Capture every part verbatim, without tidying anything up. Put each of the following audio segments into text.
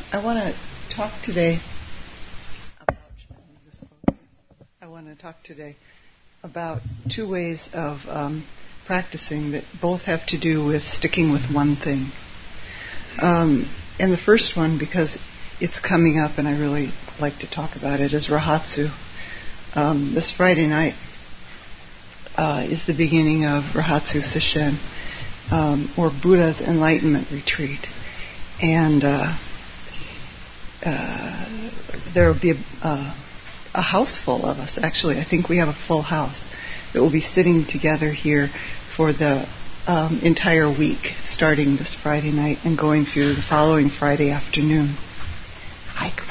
I want to talk today about, I want to talk today about two ways of um, practicing that both have to do with sticking with one thing. Um, and the first one, because it's coming up and I really like to talk about it, is Rahatsu. Um, this Friday night uh, is the beginning of Rahatsu Sesshin, um, or Buddha's Enlightenment Retreat. And uh, uh, there will be a, uh, a house full of us, actually. I think we have a full house that will be sitting together here for the um, entire week, starting this Friday night and going through the following Friday afternoon. Hi, come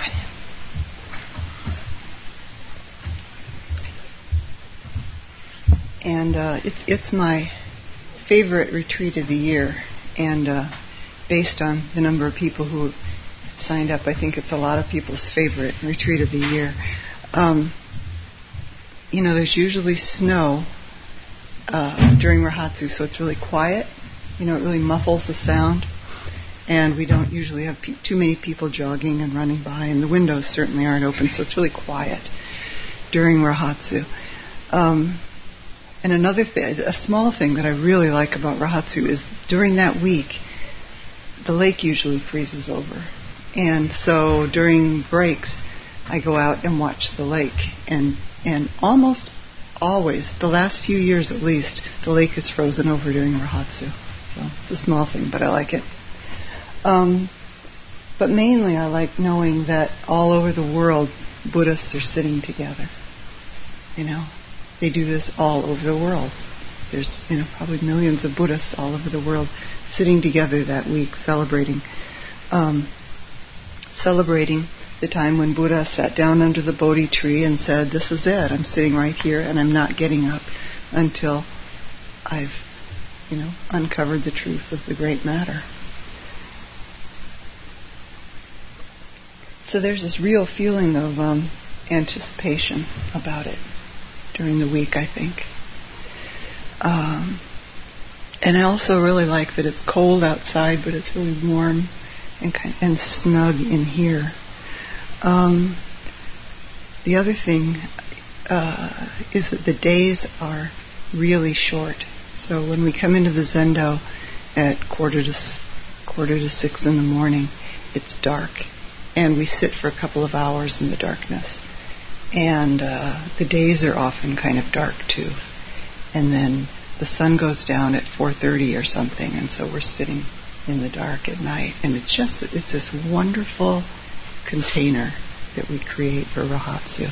on in. And uh, it's, it's my favorite retreat of the year, and uh, based on the number of people who signed up, I think it's a lot of people's favorite retreat of the year. Um, you know, there's usually snow uh, during Rahatsu, so it's really quiet. You know, it really muffles the sound, and we don't usually have pe- too many people jogging and running by, and the windows certainly aren't open, so it's really quiet during Rahatsu. Um, and another thing, a small thing that I really like about Rahatsu is during that week, the lake usually freezes over. And so during breaks, I go out and watch the lake. And and almost always, the last few years at least, the lake is frozen over during Rahatsu. So it's a small thing, but I like it. Um, but mainly I like knowing that all over the world, Buddhists are sitting together. You know, they do this all over the world. There's, you know, probably millions of Buddhists all over the world sitting together that week, celebrating, um, celebrating the time when Buddha sat down under the Bodhi tree and said, "This is it. I'm sitting right here, and I'm not getting up until I've, you know, uncovered the truth of the great matter." So there's this real feeling of um, anticipation about it during the week, I think. Um, and I also really like that it's cold outside, but it's really warm and kind of, and snug in here. Um, the other thing uh, is that the days are really short. So when we come into the Zendo at quarter to quarter to six in the morning, it's dark, and we sit for a couple of hours in the darkness. And uh, the days are often kind of dark too. And then the sun goes down at four thirty or something, and so we're sitting in the dark at night. And it's just, it's this wonderful container that we create for Rahatsu.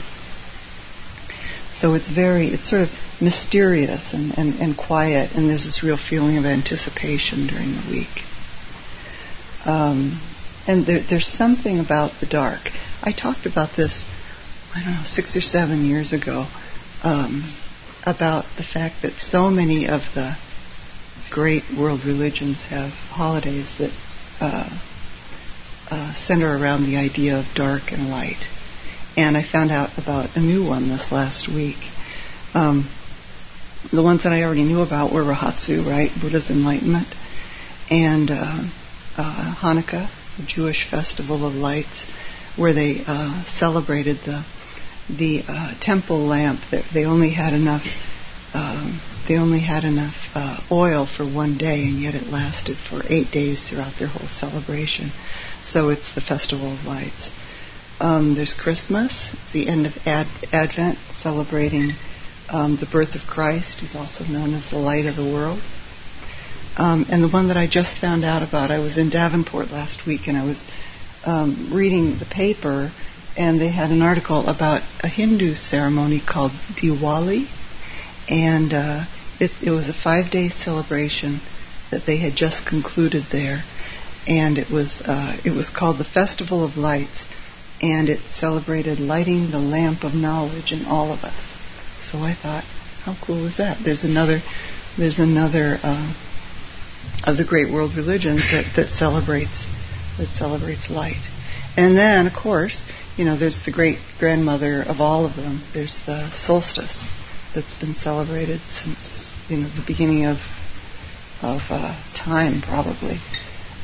So it's very, it's sort of mysterious and, and, and quiet, and there's this real feeling of anticipation during the week. Um, and there, there's something about the dark. I talked about this, I don't know, six or seven years ago, um, about the fact that so many of the great world religions have holidays that uh, uh, center around the idea of dark and light. And I found out about a new one this last week. Um, the ones that I already knew about were Rahatsu, right, Buddha's Enlightenment, and uh, uh, Hanukkah, the Jewish festival of lights, where they uh, celebrated the the uh, temple lamp. That they only had enough um, they only had enough uh, oil for one day, and yet it lasted for eight days throughout their whole celebration. So it's the Festival of Lights. Um, there's Christmas. It's the end of Ad- Advent, celebrating um, the birth of Christ, who's also known as the light of the world. Um, and the one that I just found out about, I was in Davenport last week, and I was um, reading the paper, and they had an article about a Hindu ceremony called Diwali, and uh, it, it was a five-day celebration that they had just concluded there, and it was uh, it was called the Festival of Lights, and it celebrated lighting the lamp of knowledge in all of us. So I thought, how cool is that? There's another there's another uh, of the great world religions that, that celebrates that celebrates light. And then, of course, you know, there's the great grandmother of all of them. There's the solstice that's been celebrated since, you know, the beginning of of uh, time, probably, uh,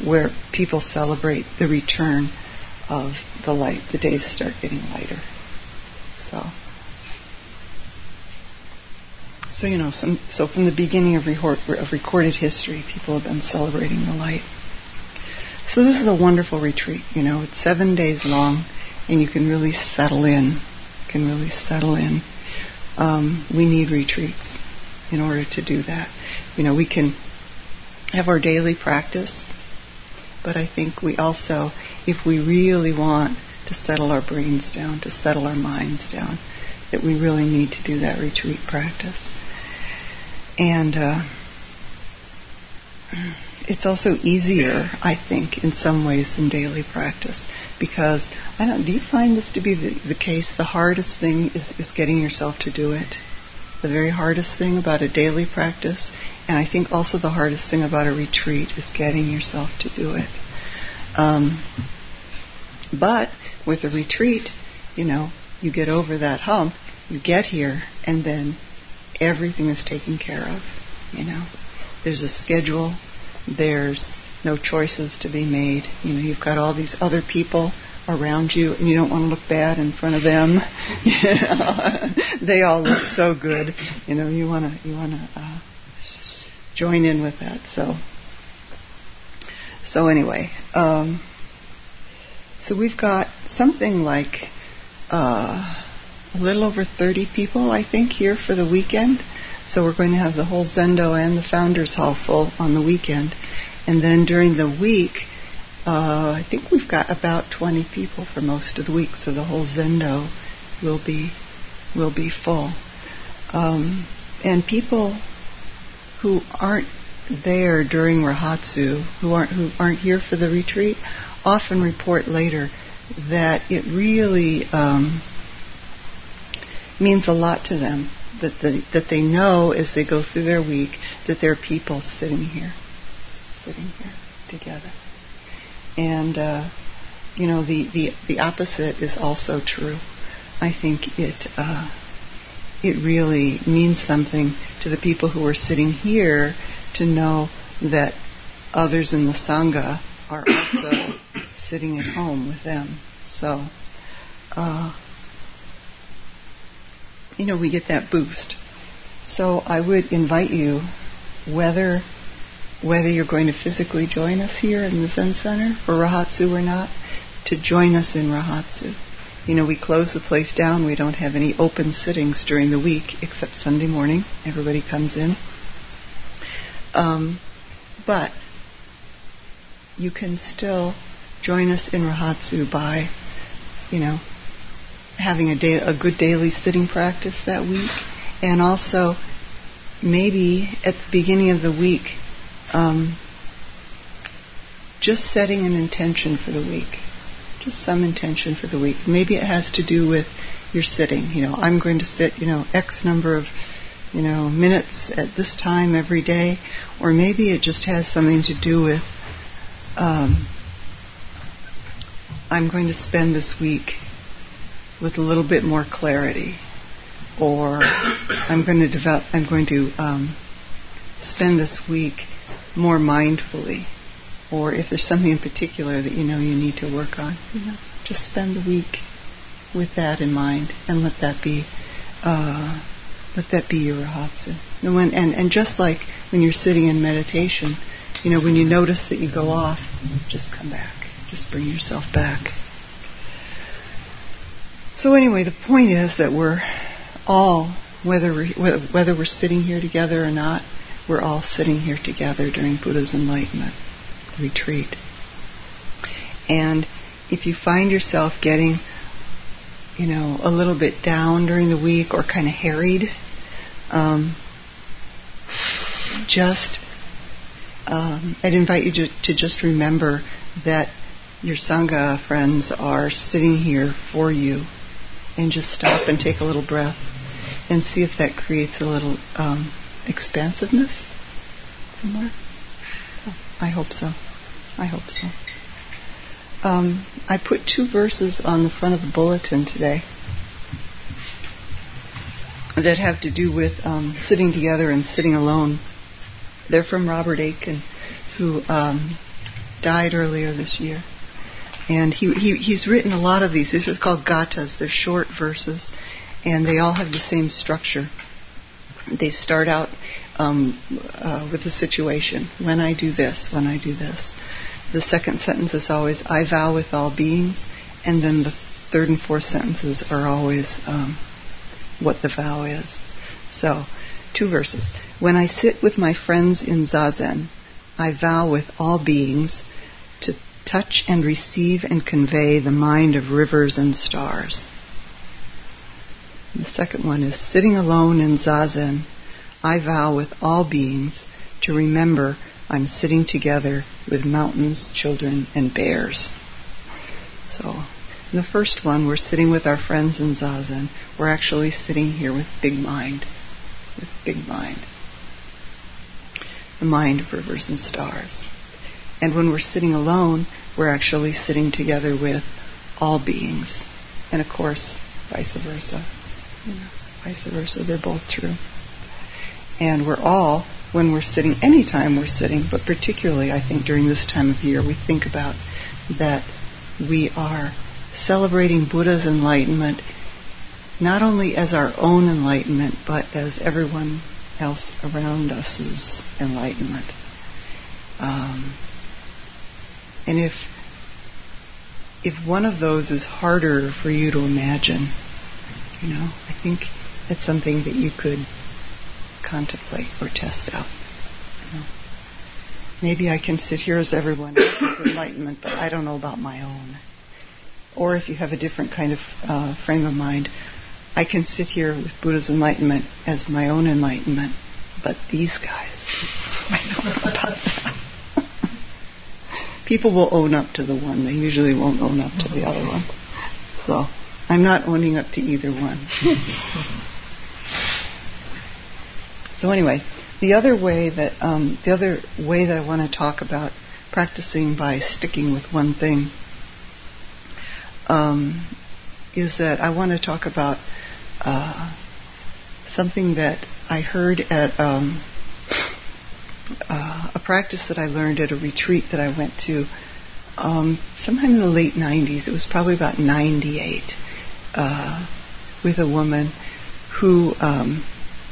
where people celebrate the return of the light. The days start getting lighter. So, so you know, some, so from the beginning of, record, of recorded history, people have been celebrating the light. So this is a wonderful retreat. You know, it's seven days long, and you can really settle in. You can really settle in. Um, we need retreats in order to do that. You know, we can have our daily practice, but I think we also, if we really want to settle our brains down, to settle our minds down, that we really need to do that retreat practice. And uh, it's also easier, I think, in some ways than daily practice, because I don't. Do you find this to be the, the case? The hardest thing is, is getting yourself to do it. The very hardest thing about a daily practice, and I think also the hardest thing about a retreat, is getting yourself to do it. Um, but with a retreat, you know, you get over that hump, you get here, and then everything is taken care of. You know, there's a schedule. There's no choices to be made. You know, you've got all these other people around you, and you don't want to look bad in front of them. You know, they all look so good. You know, you want to you want to uh, join in with that. So, so anyway, um, so we've got something like uh, a little over thirty people, I think, here for the weekend. So we're going to have the whole Zendo and the Founders Hall full on the weekend. And then during the week, uh, I think we've got about twenty people for most of the week. So the whole Zendo will be will be full. Um, and people who aren't there during Rahatsu, who aren't who aren't here for the retreat, often report later that it really um, means a lot to them. That the, that they know as they go through their week that there are people sitting here, sitting here together. And, uh, you know, the, the, the opposite is also true. I think it uh, it really means something to the people who are sitting here to know that others in the Sangha are also sitting at home with them. So, uh, you know, we get that boost. So I would invite you, whether whether you're going to physically join us here in the Zen Center for Rahatsu or not, to join us in Rahatsu. You know, we close the place down. We don't have any open sittings during the week except Sunday morning. Everybody comes in. Um, but you can still join us in Rahatsu by, you know, having a, day, a good daily sitting practice that week, and also maybe at the beginning of the week, um, just setting an intention for the week, just some intention for the week. Maybe it has to do with your sitting. You know, I'm going to sit, you know, X number of, you know, minutes at this time every day, or maybe it just has something to do with, um, I'm going to spend this week with a little bit more clarity, or I'm going to develop. I'm going to um, spend this week more mindfully, or if there's something in particular that you know you need to work on, you know, just spend the week with that in mind, and let that be, uh, let that be your Rahatsu. And, when, and and just like when you're sitting in meditation, you know, when you notice that you go off, just come back, just bring yourself back. So anyway, the point is that we're all, whether we're, whether we're sitting here together or not, we're all sitting here together during Buddha's enlightenment retreat. And if you find yourself getting, you know, a little bit down during the week or kind of harried, um, just, um, I'd invite you to, to just remember that your Sangha friends are sitting here for you. And just stop and take a little breath and see if that creates a little um, expansiveness somewhere. Oh, I hope so. I hope so. Um, I put two verses on the front of the bulletin today that have to do with um, sitting together and sitting alone. They're from Robert Aitken, who um, died earlier this year. And he, he he's written a lot of these. These are called gathas. They're short verses, and they all have the same structure. They start out um, uh, with a situation. When I do this, when I do this. The second sentence is always, I vow with all beings. And then the third and fourth sentences are always um, what the vow is. So, two verses. When I sit with my friends in Zazen, I vow with all beings to touch and receive and convey the mind of rivers and stars. The second one is, sitting alone in Zazen, I vow with all beings to remember I'm sitting together with mountains, children, and bears. So, in the first one, we're sitting with our friends in Zazen. We're actually sitting here with big mind, with big mind. The mind of rivers and stars. And when we're sitting alone, we're actually sitting together with all beings. And of course, vice versa. You know, vice versa, they're both true. And we're all, when we're sitting, anytime we're sitting, but particularly I think during this time of year, we think about that we are celebrating Buddha's enlightenment, not only as our own enlightenment, but as everyone else around us's enlightenment. Um, and if if one of those is harder for you to imagine, you know, I think it's something that you could contemplate or test out. You know. Maybe I can sit here as everyone else's enlightenment, but I don't know about my own. Or if you have a different kind of uh, frame of mind, I can sit here with Buddha's enlightenment as my own enlightenment, but these guys, I don't know about that. People will own up to the one. They usually won't own up to the other one. So I'm not owning up to either one. So anyway, the other way that um, the other way that I want to talk about practicing by sticking with one thing um, is that I want to talk about uh, something that I heard at um, uh, a practice that I learned at a retreat that I went to um, sometime in the late nineties. It was probably about ninety-eight, uh, with a woman who um,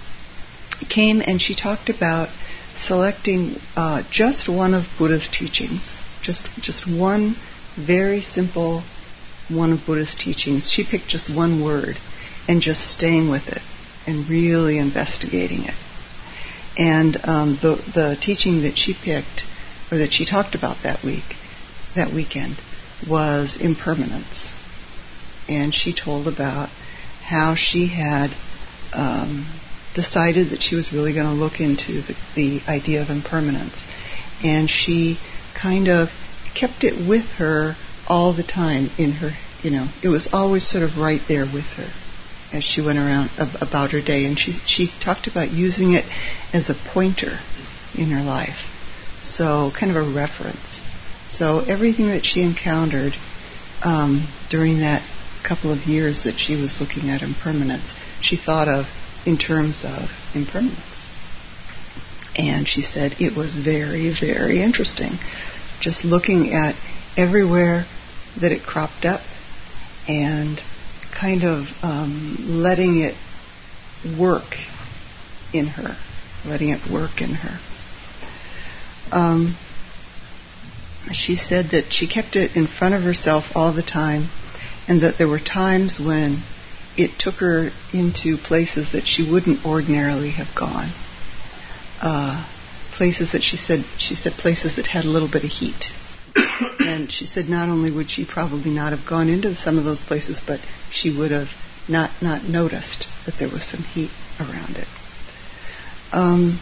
came and she talked about selecting uh, just one of Buddha's teachings, just just one very simple one of Buddha's teachings. She picked just one word and just staying with it and really investigating it. And um, the the teaching that she picked, or that she talked about that week, that weekend, was impermanence. And she told about how she had um, decided that she was really going to look into the, the idea of impermanence. And she kind of kept it with her all the time in her, you know, it was always sort of right there with her as she went around ab- about her day. And she, she talked about using it as a pointer in her life. So kind of a reference. So everything that she encountered um, during that couple of years that she was looking at impermanence, she thought of in terms of impermanence. And she said it was very, very interesting. Just looking at everywhere that it cropped up and kind of um, letting it work in her, letting it work in her. Um, she said that she kept it in front of herself all the time, and that there were times when it took her into places that she wouldn't ordinarily have gone. Uh, places that she said, she said places that had a little bit of heat. And she said not only would she probably not have gone into some of those places, but she would have not, not noticed that there was some heat around it. Um,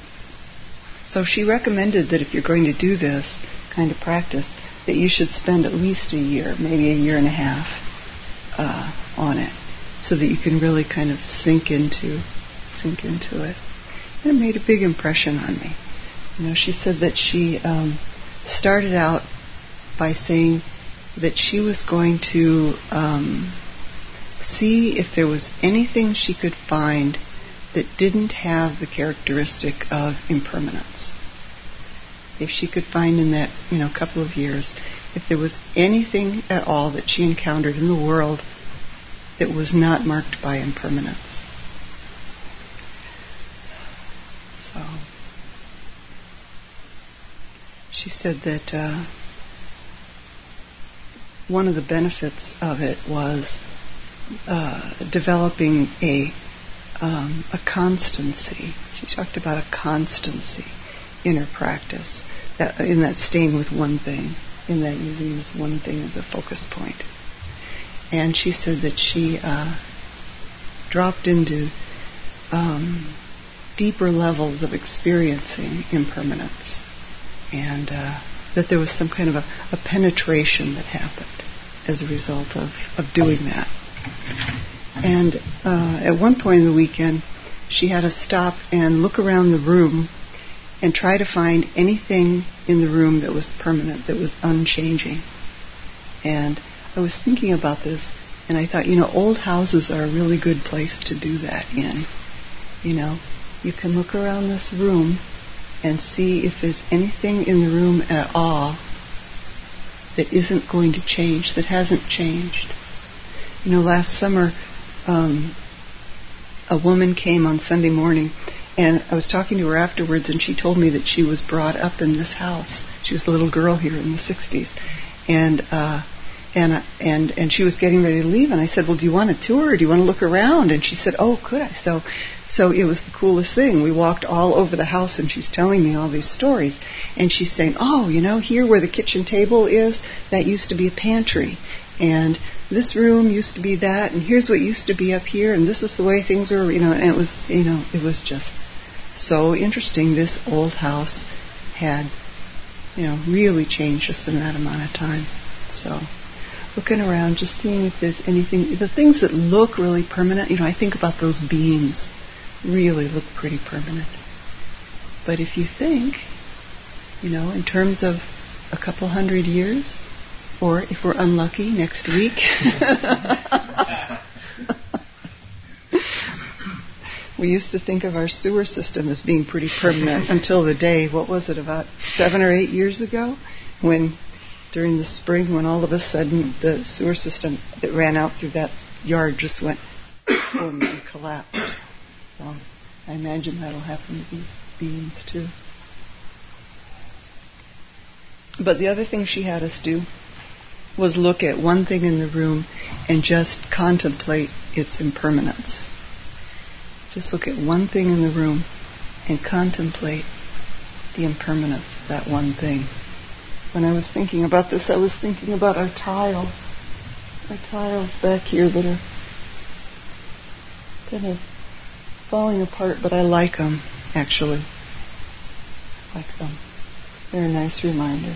so she recommended that if you're going to do this kind of practice, that you should spend at least a year, maybe a year and a half, uh, on it, so that you can really kind of sink into, sink into it. And it made a big impression on me. You know, she said that she um, started out by saying that she was going to um, see if there was anything she could find that didn't have the characteristic of impermanence. if she could find in that, you know, couple of years, if there was anything at all that she encountered in the world that was not marked by impermanence. So, she said that uh, one of the benefits of it was uh, developing a um, a constancy. She talked about a constancy in her practice, that, in that staying with one thing, in that using this one thing as a focus point. And she said that she uh, dropped into um, deeper levels of experiencing impermanence, and uh, that there was some kind of a, a penetration that happened as a result of, of doing that. And uh, at one point in the weekend, she had to stop and look around the room and try to find anything in the room that was permanent, that was unchanging. And I was thinking about this, and I thought, you know, old houses are a really good place to do that in. You know, you can look around this room and see if there's anything in the room at all that isn't going to change, that hasn't changed. You know, last summer, um, a woman came on Sunday morning, and I was talking to her afterwards, and she told me that she was brought up in this house. She was a little girl here in the sixties, and uh, and and and she was getting ready to leave, and I said, "Well, do you want a tour? Or do you want to look around?" And she said, "Oh, could I?" So, so it was the coolest thing. We walked all over the house, and she's telling me all these stories, and she's saying, "Oh, you know, here where the kitchen table is, that used to be a pantry, and this room used to be that, and here's what used to be up here, and this is the way things are," you know. And it was, you know, it was just so interesting. This old house had, you know, really changed just in that amount of time. So, looking around, just seeing if there's anything, the things that look really permanent, you know, I think about those beams, really look pretty permanent. But if you think, you know, in terms of a couple hundred years, or if we're unlucky, next week, we used to think of our sewer system as being pretty permanent until the day, what was it, about seven or eight years ago, when during the spring, when all of a sudden the sewer system that ran out through that yard just went boom and collapsed. So I imagine that'll happen to these beings too. But the other thing she had us do was look at one thing in the room and just contemplate its impermanence. Just look at one thing in the room and contemplate the impermanence of that one thing. When I was thinking about this, I was thinking about our tiles. Our tiles back here that are kind of falling apart, but I like them, actually. I like them. They're a nice reminder.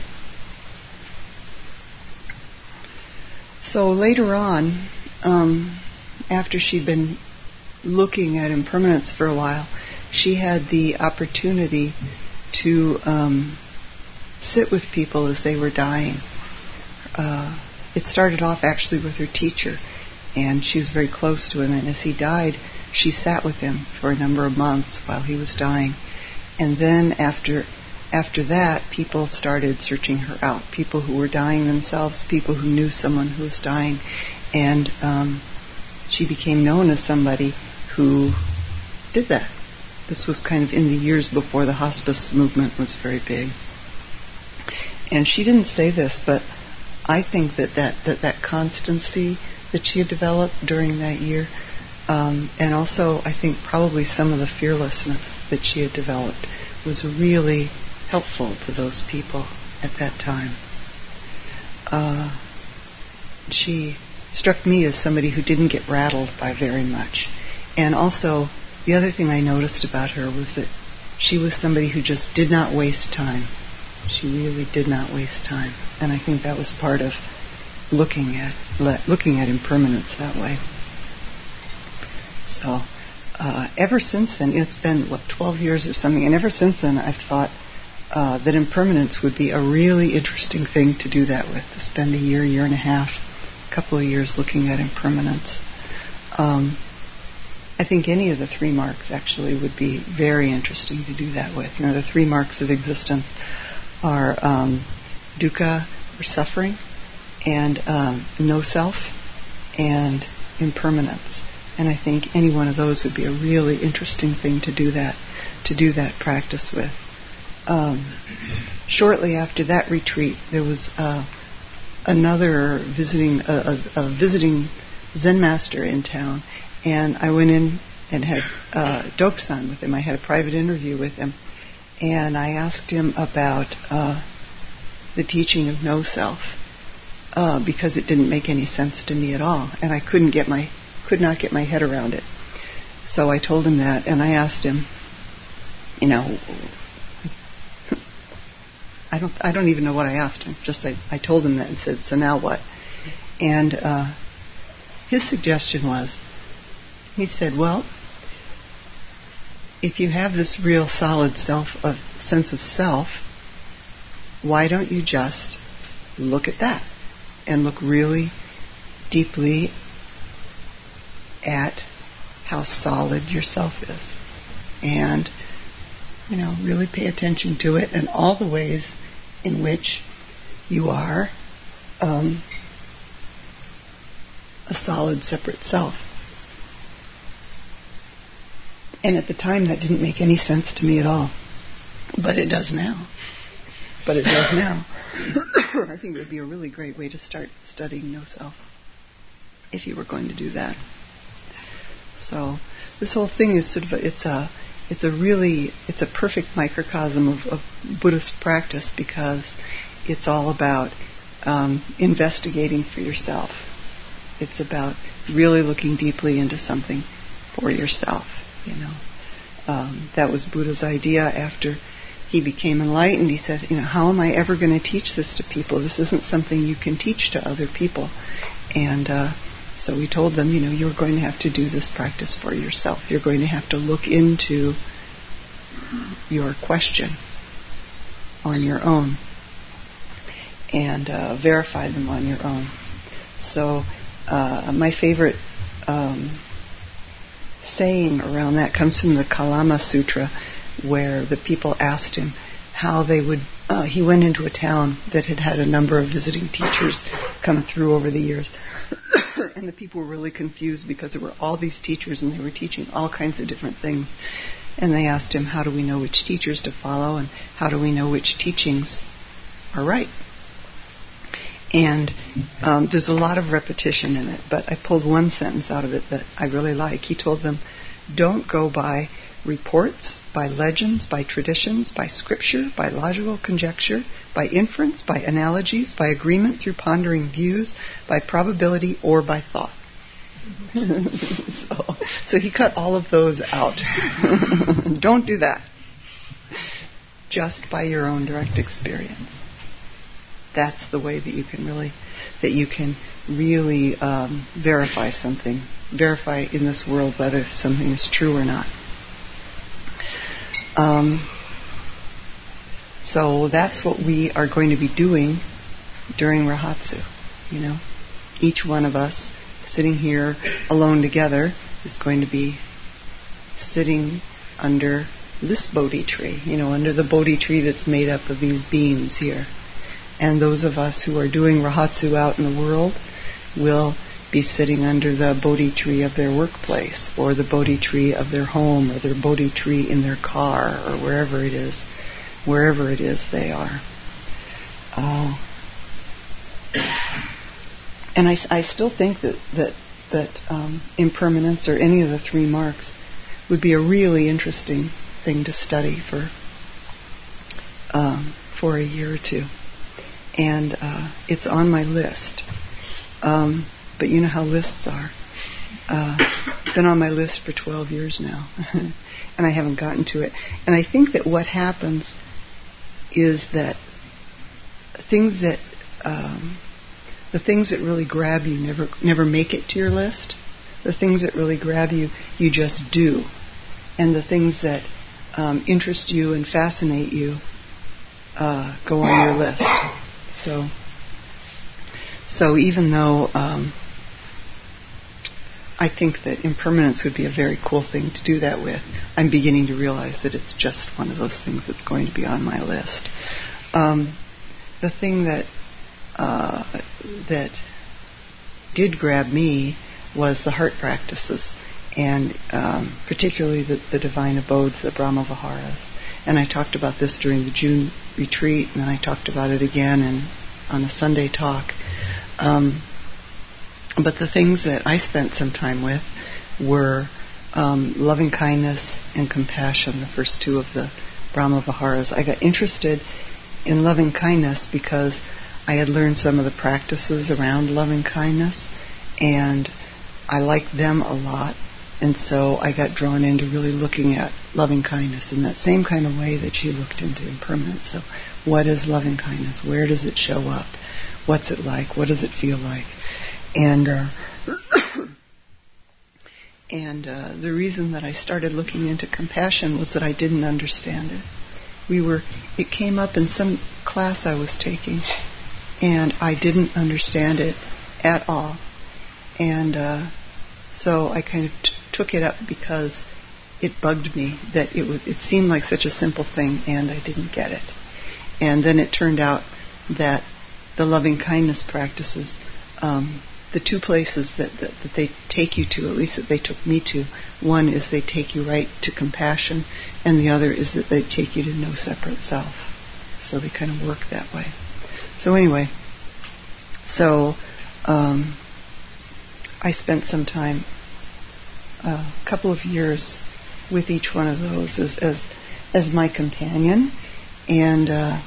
So later on, um, after she'd been looking at impermanence for a while, she had the opportunity to um, sit with people as they were dying. Uh, it started off actually with her teacher, and she was very close to him, and as he died, she sat with him for a number of months while he was dying. And then after after that, people started searching her out, people who were dying themselves, people who knew someone who was dying, and um, she became known as somebody who did that. This was kind of in the years before the hospice movement was very big. And she didn't say this, but I think that that, that, that constancy that she had developed during that year, um, and also I think probably some of the fearlessness that she had developed, was really helpful to those people at that time. Uh, she struck me as somebody who didn't get rattled by very much. And also, the other thing I noticed about her was that she was somebody who just did not waste time. She really did not waste time. And I think that was part of looking at le- looking at impermanence that way. So, uh, ever since then, it's been, what, twelve years or something, and ever since then I've thought uh, that impermanence would be a really interesting thing to do that with, to spend a year, year and a half, a couple of years looking at impermanence. Um, I think any of the three marks actually would be very interesting to do that with. You know, the three marks of existence. are um, dukkha, or suffering, and um, no self, and impermanence. And I think any one of those would be a really interesting thing to do that, to do that practice with. Um, shortly after that retreat, there was uh, another visiting a, a, a visiting Zen master in town, and I went in and had uh, Dokusan with him. I had a private interview with him, and I asked him about uh, the teaching of no self, uh, because it didn't make any sense to me at all, and I couldn't get my could not get my head around it. So I told him that, and I asked him, you know, I don't I don't even know what I asked him. Just I, I told him that and said, so now what? And uh, his suggestion was, he said, well, if you have this real solid self, a sense of self, why don't you just look at that and look really deeply at how solid your self is, and you know, really pay attention to it and all the ways in which you are um, a solid, separate self. And at the time, that didn't make any sense to me at all, but it does now. But it does now. I think it would be a really great way to start studying no self, if you were going to do that. So this whole thing is sort of a, it's a it's a really it's a perfect microcosm of, of Buddhist practice, because it's all about um, investigating for yourself. It's about really looking deeply into something for yourself. You know, um, that was Buddha's idea after he became enlightened. He said, you know, how am I ever going to teach this to people? This isn't something you can teach to other people. And uh, so we told them, you know, you're going to have to do this practice for yourself. You're going to have to look into your question on your own and uh, verify them on your own. So uh, my favorite um, saying around that comes from the Kalama Sutra, where the people asked him how they would, uh, he went into a town that had had a number of visiting teachers come through over the years. And the people were really confused because there were all these teachers and they were teaching all kinds of different things. And they asked him, how do we know which teachers to follow, and how do we know which teachings are right? And um, there's a lot of repetition in it, but I pulled one sentence out of it that I really like. He told them, don't go by reports, by legends, by traditions, by scripture, by logical conjecture, by inference, by analogies, by agreement through pondering views, by probability, or by thought. so, so he cut all of those out. Don't do that. Just by your own direct experience. That's the way that you can really, that you can really um, verify something, verify in this world whether something is true or not. Um, so that's what we are going to be doing during Rahatsu. You know, each one of us sitting here alone together is going to be sitting under this Bodhi tree. You know, under the Bodhi tree that's made up of these beams here. And those of us who are doing Rahatsu out in the world will be sitting under the Bodhi tree of their workplace, or the Bodhi tree of their home, or their Bodhi tree in their car, or wherever it is, wherever it is they are. Uh, and I, I still think that that that um, impermanence, or any of the three marks, would be a really interesting thing to study for um, for a year or two. And uh, it's on my list. Um, but you know how lists are. Uh, been on my list for twelve years now, and I haven't gotten to it. And I think that what happens is that things that um, the things that really grab you never never make it to your list. The things that really grab you, you just do, and the things that um, interest you and fascinate you uh, go on your list. So, so even though um, I think that impermanence would be a very cool thing to do that with, I'm beginning to realize that it's just one of those things that's going to be on my list. Um, the thing that uh, that did grab me was the heart practices, and um, particularly the, the divine abodes, the Brahma Viharas. And I talked about this during the June retreat, and then I talked about it again in, on a Sunday talk. Um, but the things that I spent some time with were um, loving kindness and compassion, the first two of the Brahma Viharas. I got interested in loving kindness because I had learned some of the practices around loving kindness, and I liked them a lot. And so I got drawn into really looking at loving kindness in that same kind of way that she looked into impermanence. So what is loving kindness? Where does it show up? What's it like? What does it feel like? And uh, and uh, the reason that I started looking into compassion was that I didn't understand it. We were, it came up in some class I was taking, and I didn't understand it at all. And uh, so I kind of t- took it up because it bugged me that it was, it seemed like such a simple thing, and I didn't get it. And then it turned out that the loving kindness practices, um, the two places that, that, that they take you to, at least that they took me to, one is they take you right to compassion, and the other is that they take you to no separate self. So they kind of work that way. So anyway, so um, I spent some time, a couple of years, with each one of those as as, as my companion, and uh,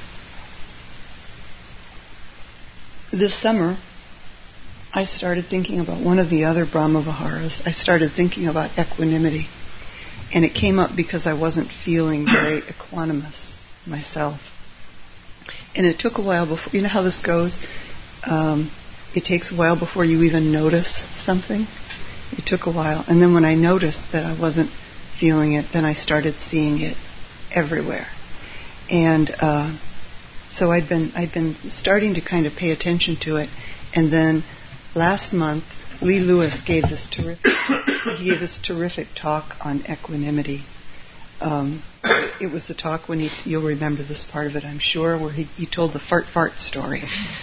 this summer I started thinking about one of the other Brahma Viharas. I started thinking about equanimity, and it came up because I wasn't feeling very equanimous myself. And it took a while before, you know how this goes? Um, it takes a while before you even notice something. It took a while. And then when I noticed that I wasn't feeling it, then I started seeing it everywhere. And uh, so I'd been I'd been starting to kind of pay attention to it. And then last month, Lee Lewis gave this terrific he gave this terrific talk on equanimity. Um, it was the talk when he, you'll remember this part of it, I'm sure, where he, he told the fart fart story.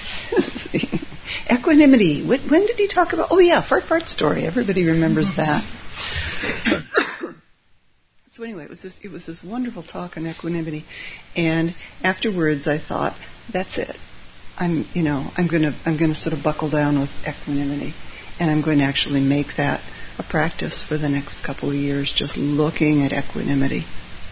Equanimity. When, when did he talk about? Oh yeah, fart fart story. Everybody remembers that. So anyway, it was this it was this wonderful talk on equanimity, and afterwards I thought, that's it. I'm you know I'm gonna I'm gonna sort of buckle down with equanimity, and I'm going to actually make that a practice for the next couple of years, just looking at equanimity.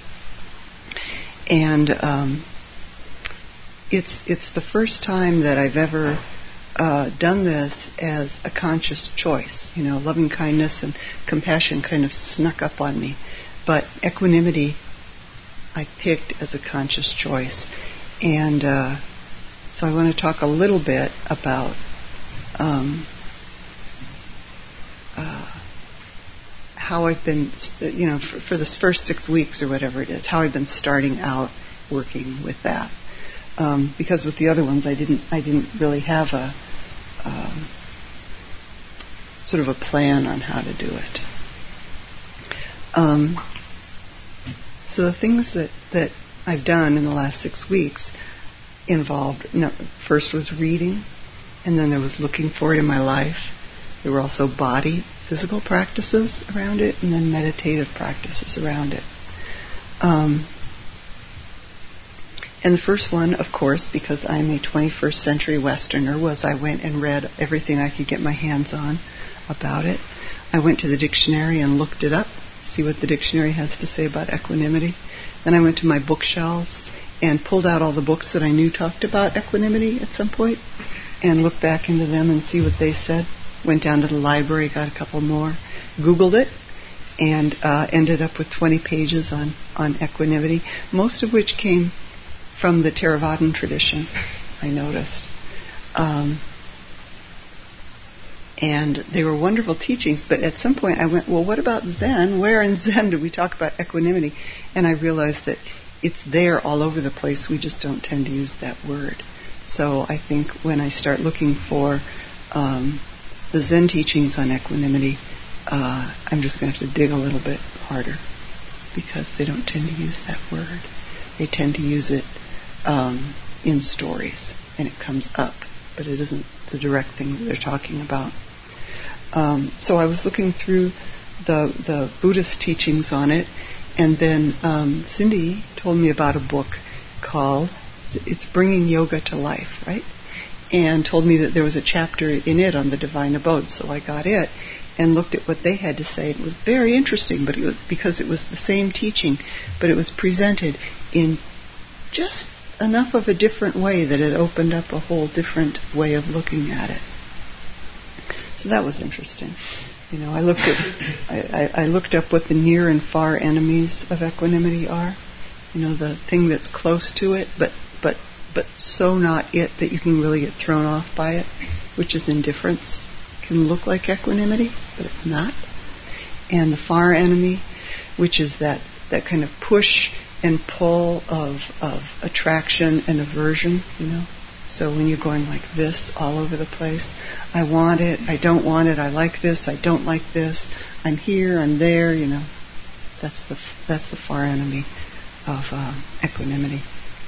And um, it's it's the first time that I've ever uh, done this as a conscious choice. You know, loving kindness and compassion kind of snuck up on me, but equanimity I picked as a conscious choice. And uh, so I want to talk a little bit about um, uh, how I've been, you know, for, for this first six weeks or whatever it is, how I've been starting out working with that. Um, because with the other ones, I didn't, I didn't really have a um, sort of a plan on how to do it. Um, so the things that, that I've done in the last six weeks involved, no, first was reading, and then there was looking for it in my life. There were also body, physical practices around it, and then meditative practices around it. Um, and the first one, of course, because I'm a twenty-first century Westerner, was I went and read everything I could get my hands on about it. I went to the dictionary and looked it up, see what the dictionary has to say about equanimity. Then I went to my bookshelves and pulled out all the books that I knew talked about equanimity at some point and looked back into them and see what they said. Went down to the library, got a couple more, Googled it, and uh, ended up with twenty pages on, on equanimity, most of which came from the Theravadan tradition, I noticed. Um, and they were wonderful teachings, but at some point I went, well, what about Zen? Where in Zen do we talk about equanimity? And I realized that it's there all over the place, we just don't tend to use that word. So I think when I start looking for um, the Zen teachings on equanimity, uh, I'm just going to have to dig a little bit harder, because they don't tend to use that word. They tend to use it um, in stories, and it comes up, but it isn't the direct thing that they're talking about. Um, so I was looking through the the Buddhist teachings on it, and then um, Cindy told me about a book called, it's Bringing Yoga to Life, right? And told me that there was a chapter in it on the divine abode, so I got it and looked at what they had to say. It was very interesting, but it was because it was the same teaching, but it was presented in just enough of a different way that it opened up a whole different way of looking at it. So that was interesting. You know, I looked at I, I, I looked up what the near and far enemies of equanimity are. You know, the thing that's close to it, but but but so not it that you can really get thrown off by it, which is indifference. Can look like equanimity, but it's not. And the far enemy, which is that, that kind of push and pull of of attraction and aversion, you know. So when you're going like this all over the place, I want it, I don't want it, I like this, I don't like this, I'm here, I'm there, you know. That's the that's the far enemy of uh, equanimity.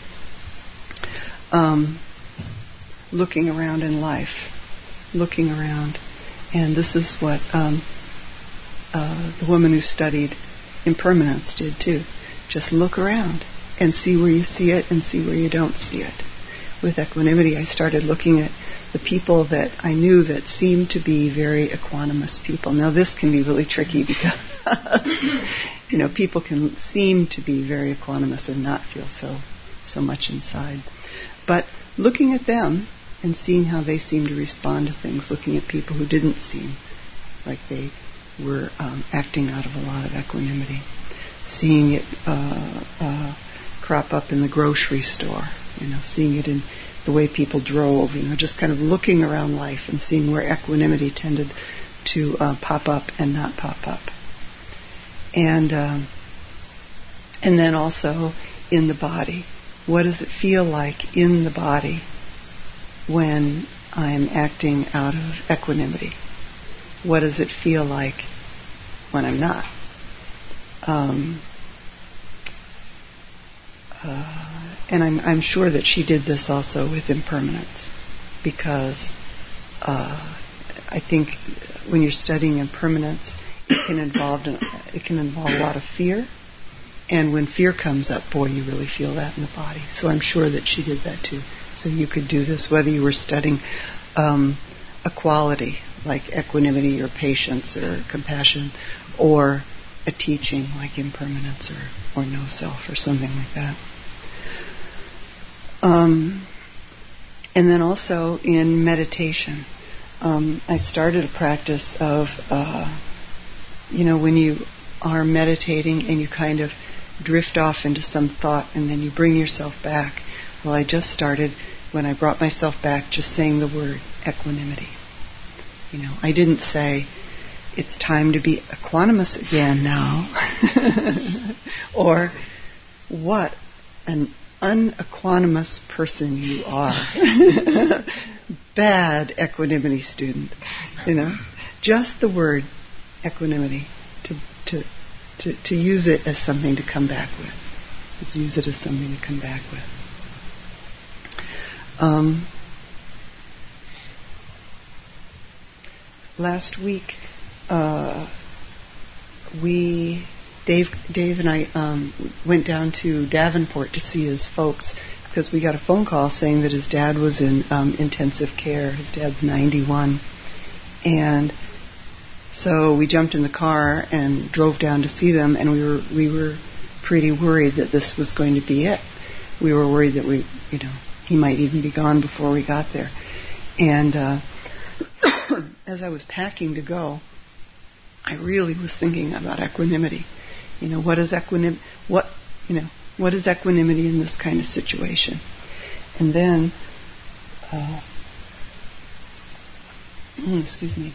Um, looking around in life, looking around, and this is what um, uh, the woman who studied impermanence did too. Just look around and see where you see it and see where you don't see it. With equanimity, I started looking at the people that I knew that seemed to be very equanimous people. Now, this can be really tricky because, you know, people can seem to be very equanimous and not feel so so much inside. But looking at them and seeing how they seem to respond to things, looking at people who didn't seem like they were um, acting out of a lot of equanimity, seeing it uh, uh, crop up in the grocery store, you know, seeing it in the way people drove, you know, just kind of looking around life and seeing where equanimity tended to uh, pop up and not pop up. And um, and then also in the body. What does it feel like in the body when I'm acting out of equanimity? What does it feel like when I'm not? Um, uh, and I'm, I'm sure that she did this also with impermanence, because uh, I think when you're studying impermanence, it can involve it can involve a lot of fear. And when fear comes up, boy, you really feel that in the body. So I'm sure that she did that too. So you could do this whether you were studying um, a quality like equanimity or patience or compassion, or a teaching like impermanence or, or no self or something like that. Um, and then also in meditation, um, I started a practice of, uh, you know, when you are meditating and you kind of drift off into some thought and then you bring yourself back. Well, I just started, when I brought myself back, just saying the word equanimity. You know, I didn't say, it's time to be equanimous again now. Or, what an unequanimous person you are. Bad equanimity student. You know, just the word equanimity, to to To, to use it as something to come back with. Let's use it as something to come back with. Um, last week, uh, we, Dave, Dave and I um, went down to Davenport to see his folks, because we got a phone call saying that his dad was in um, intensive care. His dad's ninety-one, and so we jumped in the car and drove down to see them, and we were we were pretty worried that this was going to be it. We were worried that we, you know, he might even be gone before we got there. And uh, as I was packing to go, I really was thinking about equanimity. You know, what is equanim? What you know? What is equanimity in this kind of situation? And then, uh, excuse me.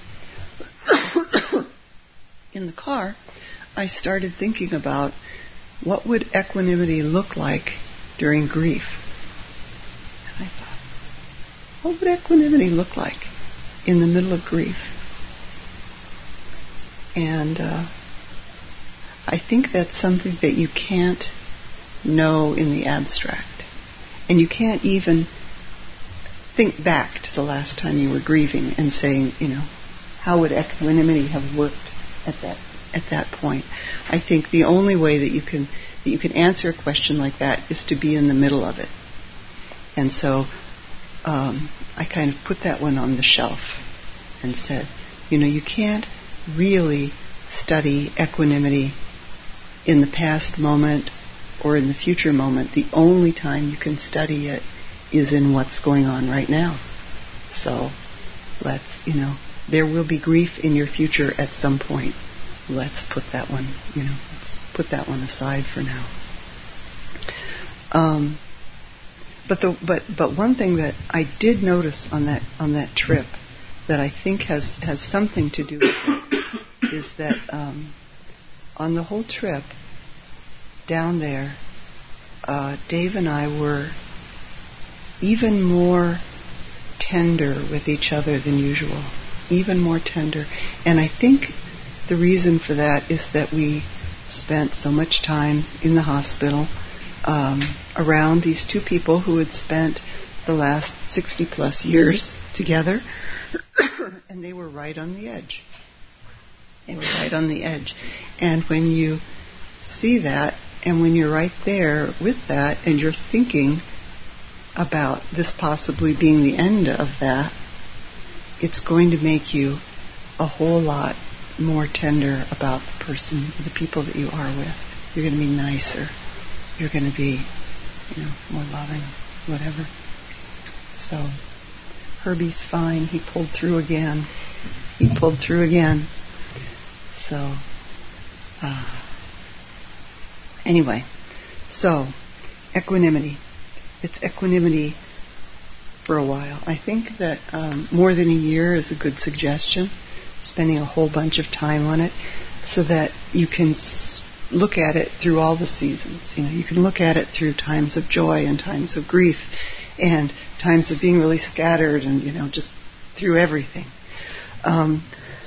In the car, I started thinking about what would equanimity look like during grief. And I thought, what would equanimity look like in the middle of grief? And uh, I think that's something that you can't know in the abstract. And you can't even think back to the last time you were grieving and saying, you know, how would equanimity have worked at that at that point? I think the only way that you can that you can answer a question like that is to be in the middle of it. And so um, I kind of put that one on the shelf and said, you know, you can't really study equanimity in the past moment or in the future moment. The only time you can study it is in what's going on right now. So let's, you know, there will be grief in your future at some point. Let's put that one, you know, let's put that one aside for now. Um, but the but but one thing that I did notice on that on that trip that I think has has something to do with it is that um, on the whole trip down there, uh, Dave and I were even more tender with each other than usual, even more tender. And I think the reason for that is that we spent so much time in the hospital um, around these two people who had spent the last sixty plus years together, and they were right on the edge. They were right on the edge. And when you see that, and when you're right there with that, and you're thinking about this possibly being the end of that, it's going to make you a whole lot more tender about the person, the people that you are with. You're going to be nicer. You're going to be, you know, more loving, whatever. So, Herbie's fine. He pulled through again. He pulled through again. So, uh, anyway, so, equanimity. It's equanimity for a while. I think that um, more than a year is a good suggestion, spending a whole bunch of time on it so that you can s- look at it through all the seasons. You know, you can look at it through times of joy and times of grief and times of being really scattered and, you know, just through everything. Um,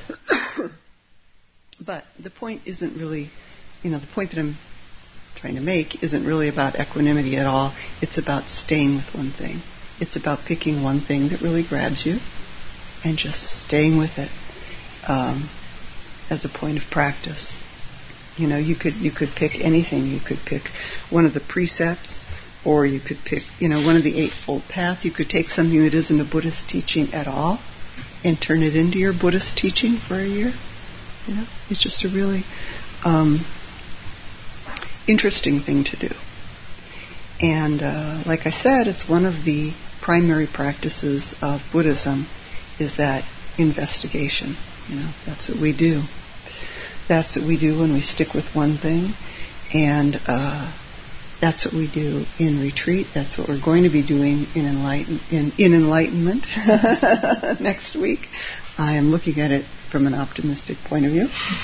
but the point isn't really, you know, the point that I'm trying to make isn't really about equanimity at all. It's about staying with one thing. It's about picking one thing that really grabs you and just staying with it um, as a point of practice. You know, you could you could pick anything. You could pick one of the precepts, or you could pick, you know, one of the Eightfold Path. You could take something that isn't a Buddhist teaching at all and turn it into your Buddhist teaching for a year. You know, it's just a really um, interesting thing to do. And uh, like I said, it's one of the primary practices of Buddhism is that investigation. You know, that's what we do. That's what we do when we stick with one thing. And uh, that's what we do in retreat. That's what we're going to be doing in, enlighten- in, in enlightenment next week. I am looking at it from an optimistic point of view.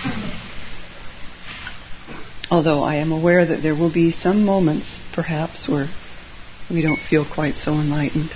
Although I am aware that there will be some moments, perhaps, where we don't feel quite so enlightened.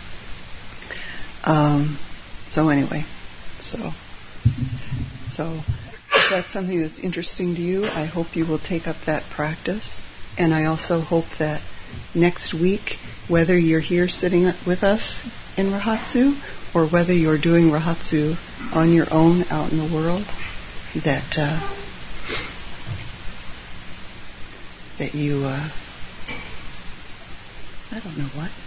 Um, so anyway, so so if that's something that's interesting to you, I hope you will take up that practice. And I also hope that next week, whether you're here sitting with us in Rahatsu or whether you're doing Rahatsu on your own out in the world, that uh, that you, uh, I don't know what,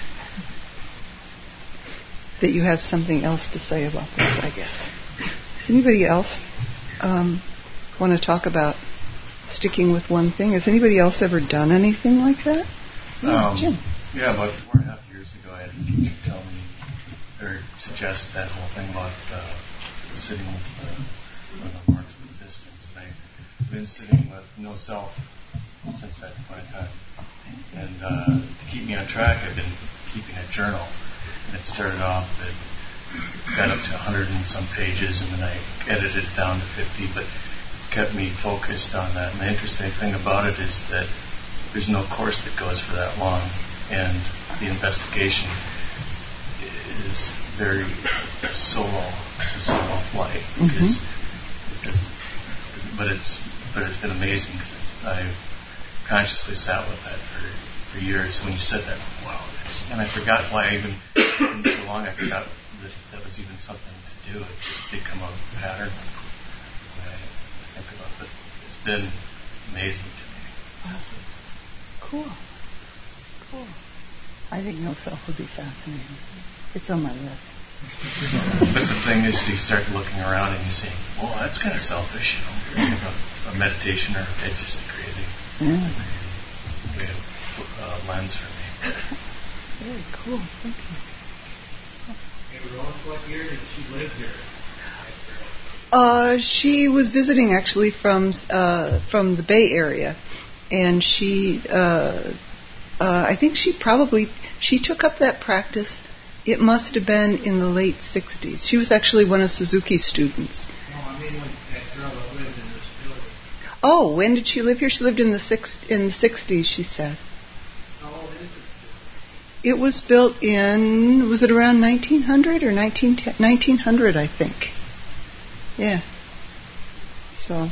that you have something else to say about this, I guess. Anybody else um, want to talk about sticking with one thing? Has anybody else ever done anything like that? Yeah, um, Jim. Yeah, about four and a half years ago, I had a teacher tell me, or suggest that whole thing about uh, sitting with uh, the marks of the distance. And I've been sitting with no self since that point in time. And uh, to keep me on track, I've been keeping a journal. And it started off that got up to a hundred and some pages, and then I edited it down to fifty, but it kept me focused on that. And the interesting thing about it is that there's no course that goes for that long, and the investigation is very solo, it's a solo flight. Because, mm-hmm. because, but it's but it's been amazing because I've consciously sat with that for for years. When you said that, wow, and I forgot why I even, for so long, I forgot that that was even something to do. It just became a pattern when I think about it. But it's been amazing to me. Awesome. Cool. Cool. I think No Self would be fascinating. It's on my list. But the thing is, you start looking around and you say, well, that's kind of selfish, you know, you know a meditation or it's just crazy. Yeah. Way of uh, lens for me. Very cool. Thank you. Hey, Rose, what year did she live here? Uh, she was visiting actually from uh, from the Bay Area, and she, uh, uh, I think she probably she took up that practice. It must have been in the late sixties. She was actually one of Suzuki's students. No, I mean when that girl that lived in this building. Oh, when did she live here? She lived in the six in the sixties. She said. How old is it? It was built in, was it around nineteen hundred or nineteen ten, nineteen hundred, I think. Yeah. So.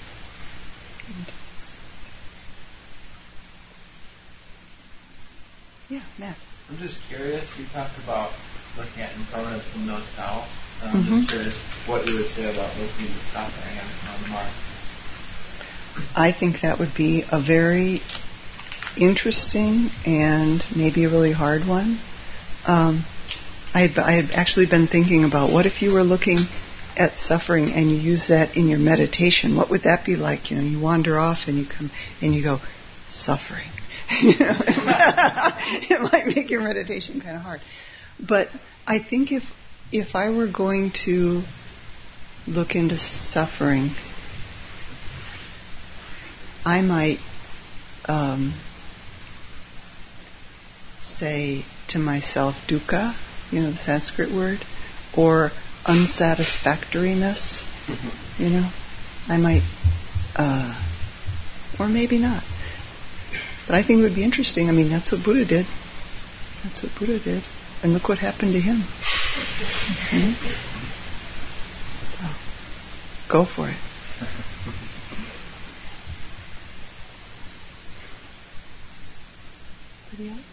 Yeah, Matt. I'm just curious, you talked about looking at impermanence from no self. I'm Mm-hmm. just curious what you would say about looking at suffering on the mark. I think that would be a very interesting and maybe a really hard one. Um, I had, I had actually been thinking about what if you were looking at suffering and you use that in your meditation. What would that be like? You know, you wander off and you come and you go, suffering. You know, it might make your meditation kind of hard. But I think if if I were going to look into suffering, I might um, say to myself dukkha, you know, the Sanskrit word, or unsatisfactoriness, you know. I might, uh, or maybe not. But I think it would be interesting. I mean, that's what Buddha did. That's what Buddha did. And look what happened to him. Mm-hmm. So, go for it. Anybody else?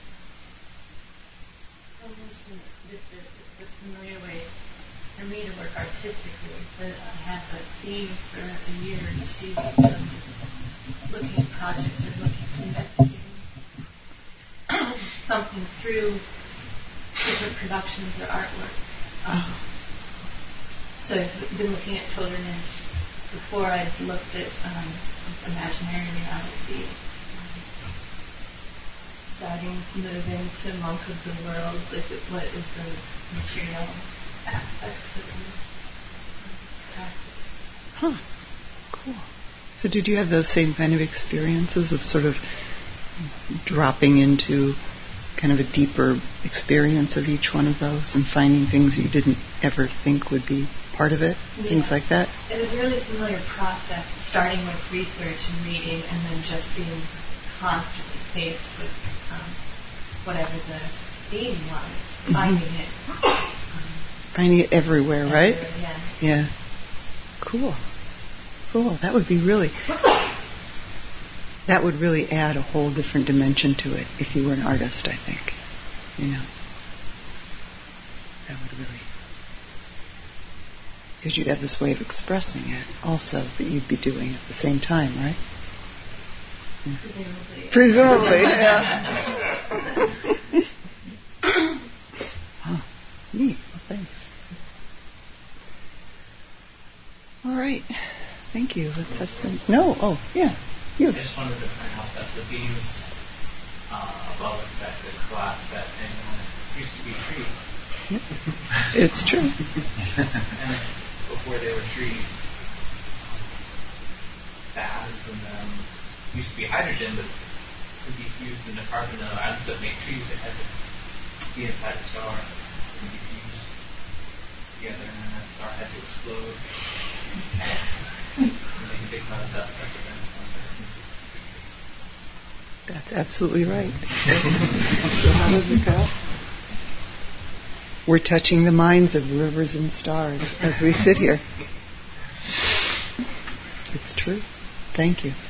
I mentioned that it's a familiar way for me to work artistically, but I had a theme for a year or two of looking at projects or looking, investigating something through different productions or artwork. Um, so I've been looking at pilgrimage. Before I'd looked at um, imaginary reality. Starting to move into Monk of the World, like what is the material aspects of the practice. Huh. Cool. So did you have those same kind of experiences of sort of dropping into kind of a deeper experience of each one of those and finding things you didn't ever think would be part of it? Yeah. Things like that? It was a really familiar process, starting with research and reading and then just being constantly faced with um, whatever the theme was, mm-hmm. finding it. Um, finding it everywhere, everywhere, right? Yeah. Yeah. Cool. Cool. That would be really... That would really add a whole different dimension to it if you were an artist, I think. You know. That would really... Because you'd have this way of expressing it also that you'd be doing at the same time, right? Yeah. Presumably. Presumably, yeah. Oh, neat. Well, thanks. All right. Thank you. Let's have some... No. Oh, yeah. You. I just wanted to point out that the beams uh, above it, that the glass, that thing, uh, used to be trees. Yep. It's true. And before they were trees, baths and um, used to be hydrogen, but could be fused into carbon atoms that make trees that had to be inside a star and be fused together, and then that star had to explode. And make a big cloud of dust after that. That's absolutely right. So how does it go? We're touching the minds of rivers and stars as we sit here. It's true. Thank you.